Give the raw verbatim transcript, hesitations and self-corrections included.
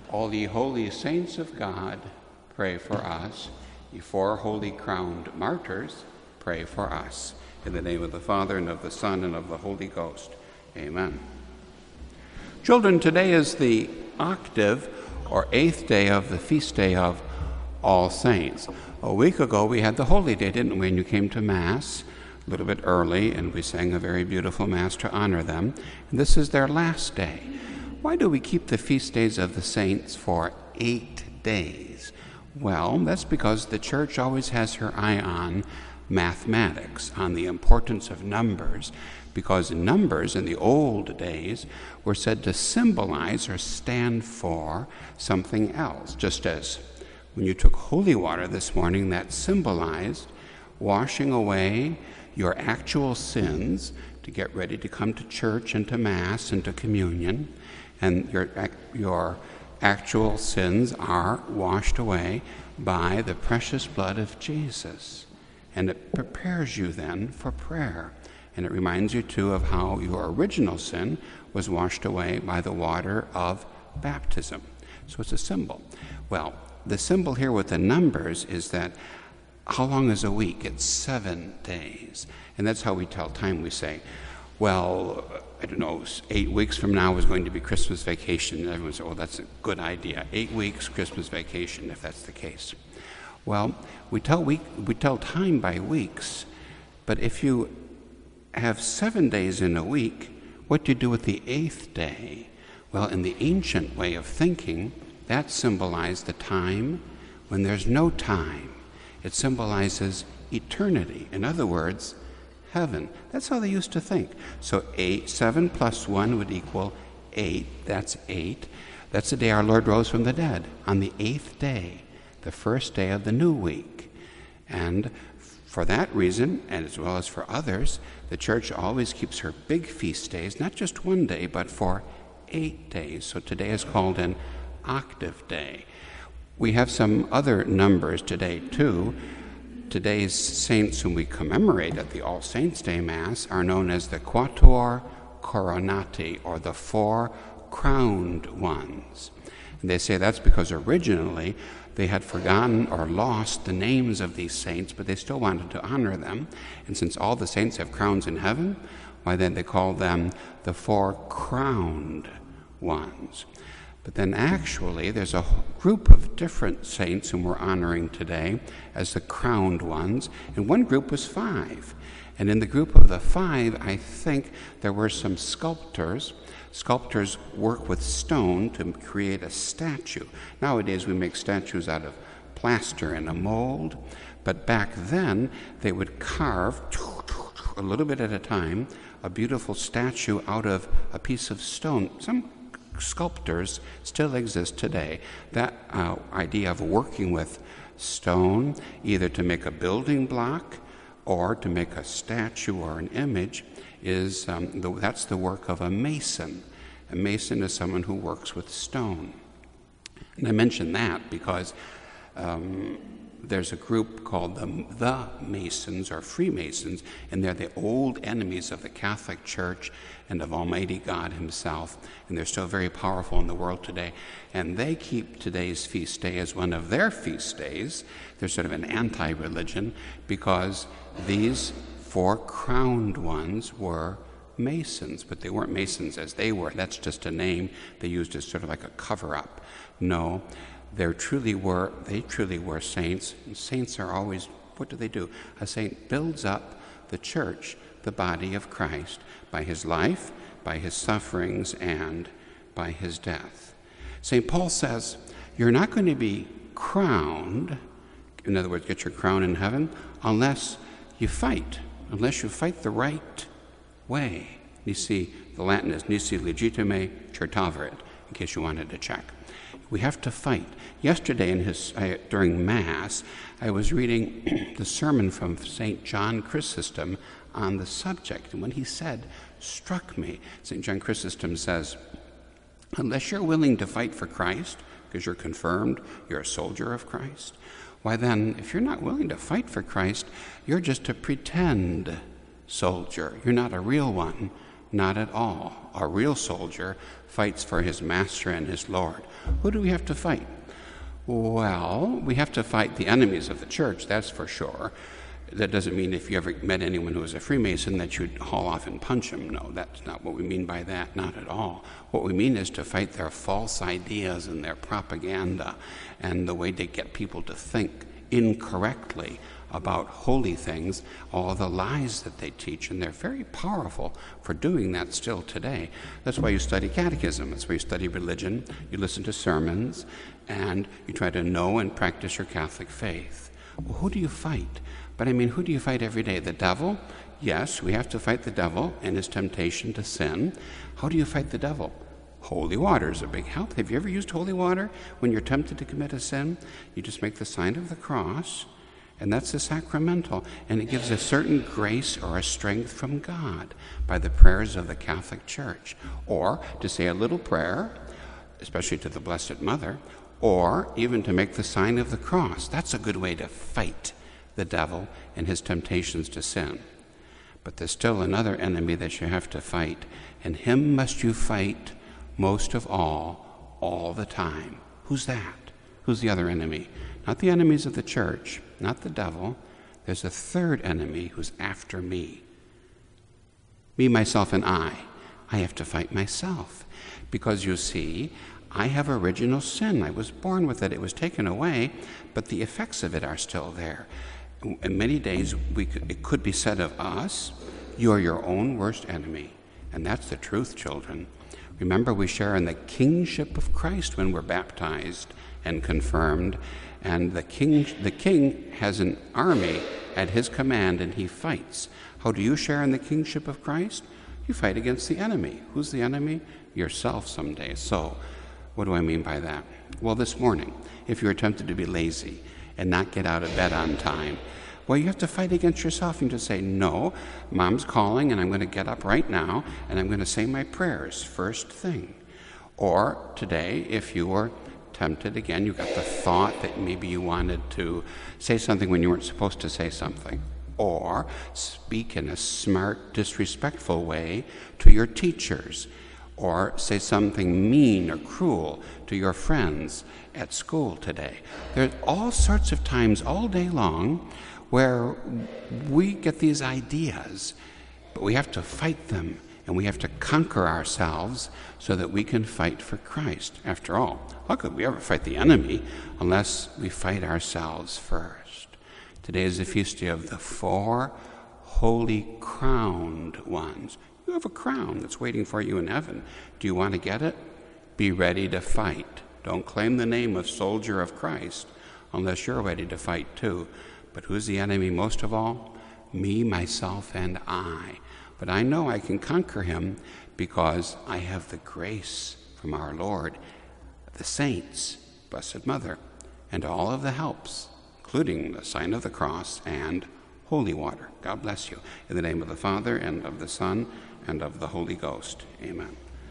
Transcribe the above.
All ye holy saints of God, pray for us. Ye four holy crowned martyrs, pray for us. In the name of the Father, and of the Son, and of the Holy Ghost. Amen. Children, today is the octave, or eighth day of the feast day of All Saints. A week ago we had the Holy Day, didn't we? And you came to Mass a little bit early, and we sang a very beautiful Mass to honor them. And this is their last day. Why do we keep the feast days of the saints for eight days? Well, that's because the Church always has her eye on mathematics, on the importance of numbers, because numbers in the old days were said to symbolize or stand for something else, just as when you took holy water this morning, that symbolized washing away your actual sins to get ready to come to church and to Mass and to communion, and your your actual sins are washed away by the precious blood of Jesus. And it prepares you then for prayer. And it reminds you, too, of how your original sin was washed away by the water of baptism. So it's a symbol. Well, the symbol here with the numbers is that how long is a week? It's seven days. And that's how we tell time. We say, well, I don't know, eight weeks from now is going to be Christmas vacation. And everyone says, oh, that's a good idea. Eight weeks, Christmas vacation, if that's the case. Well, we tell week, we tell time by weeks, but if you have seven days in a week, what do you do with the eighth day? Well, in the ancient way of thinking, that symbolized the time when there's no time. It symbolizes eternity. In other words, heaven. That's how they used to think. So eight, seven plus one would equal eight. That's eight. That's the day our Lord rose from the dead, on the eighth day, the first day of the new week. And for that reason, and as well as for others, the Church always keeps her big feast days, not just one day, but for eight days. So today is called an octave day. We have some other numbers today, too. Today's saints whom we commemorate at the All Saints' Day Mass are known as the Quatuor Coronati, or the four crowned ones. And they say that's because originally they had forgotten or lost the names of these saints, but they still wanted to honor them. And since all the saints have crowns in heaven, why then they call them the four crowned ones. But then actually there's a group of different saints whom we're honoring today as the crowned ones, and one group was five. And in the group of the five, I think there were some sculptors. Sculptors work with stone to create a statue. Nowadays we make statues out of plaster and a mold, but back then they would carve, a little bit at a time, a beautiful statue out of a piece of stone. Some sculptors still exist today. That uh, idea of working with stone, either to make a building block or to make a statue or an image, is um, the, that's the work of a mason. A mason is someone who works with stone. And I mention that because um, there's a group called the, the Masons, or Freemasons, and they're the old enemies of the Catholic Church and of Almighty God himself, and they're still very powerful in the world today. And they keep today's feast day as one of their feast days. They're sort of an anti-religion because these four crowned ones were Masons, but they weren't Masons as they were. That's just a name they used as sort of like a cover-up. No, There truly were, they truly were saints. And saints are always, what do they do? A saint builds up the church, the body of Christ, by his life, by his sufferings, and by his death. Saint Paul says, you're not going to be crowned, in other words, get your crown in heaven, unless you fight, unless you fight the right way. Nisi, the Latin is nisi legitime certaverit, in case you wanted to check. We have to fight. Yesterday, in his uh, during Mass, I was reading the sermon from Saint John Chrysostom on the subject, and when he said, struck me. Saint John Chrysostom says, unless you're willing to fight for Christ, because you're confirmed, you're a soldier of Christ, why then, if you're not willing to fight for Christ, you're just a pretend soldier. You're not a real one Not at all. A real soldier fights for his master and his Lord. Who do we have to fight? Well, we have to fight the enemies of the church, that's for sure. That doesn't mean if you ever met anyone who was a Freemason that you'd haul off and punch him. No, that's not what we mean by that, not at all. What we mean is to fight their false ideas and their propaganda and the way they get people to think incorrectly about holy things, all the lies that they teach, and they're very powerful for doing that still today. That's why you study catechism. That's why you study religion. You listen to sermons, and you try to know and practice your Catholic faith. Well, who do you fight? But I mean, who do you fight every day? The devil? Yes, we have to fight the devil and his temptation to sin. How do you fight the devil? Holy water is a big help. Have you ever used holy water when you're tempted to commit a sin? You just make the sign of the cross, and that's the sacramental, and it gives a certain grace or a strength from God by the prayers of the Catholic Church. Or to say a little prayer, especially to the Blessed Mother, or even to make the sign of the cross. That's a good way to fight the devil and his temptations to sin. But there's still another enemy that you have to fight, and him must you fight most of all, all the time. Who's that? Who's the other enemy? Not the enemies of the church, not the devil. There's a third enemy who's after me. Me, myself, and I. I have to fight myself. Because you see, I have original sin. I was born with it. It was taken away, but the effects of it are still there. In many days, we could, it could be said of us, you're your own worst enemy. And that's the truth, children. Remember, we share in the kingship of Christ when we're baptized and confirmed. And the king, the king has an army at his command, and he fights. How do you share in the kingship of Christ? You fight against the enemy. Who's the enemy? Yourself someday. So, what do I mean by that? Well, this morning, if you're tempted to be lazy and not get out of bed on time, well, you have to fight against yourself and just say, no, Mom's calling, and I'm going to get up right now, and I'm going to say my prayers first thing. Or today, if you were tempted again, you got the thought that maybe you wanted to say something when you weren't supposed to say something, or speak in a smart, disrespectful way to your teachers, or say something mean or cruel to your friends at school today. There's all sorts of times all day long where we get these ideas, but we have to fight them, and we have to conquer ourselves so that we can fight for Christ. After all, how could we ever fight the enemy unless we fight ourselves first? Today is the feast day of the four holy crowned ones. You have a crown that's waiting for you in heaven. Do you want to get it? Be ready to fight. Don't claim the name of soldier of Christ unless you're ready to fight too. But who's the enemy most of all? Me, myself, and I. But I know I can conquer him because I have the grace from our Lord, the saints, Blessed Mother, and all of the helps, including the sign of the cross and holy water. God bless you. In the name of the Father, and of the Son, and of the Holy Ghost. Amen.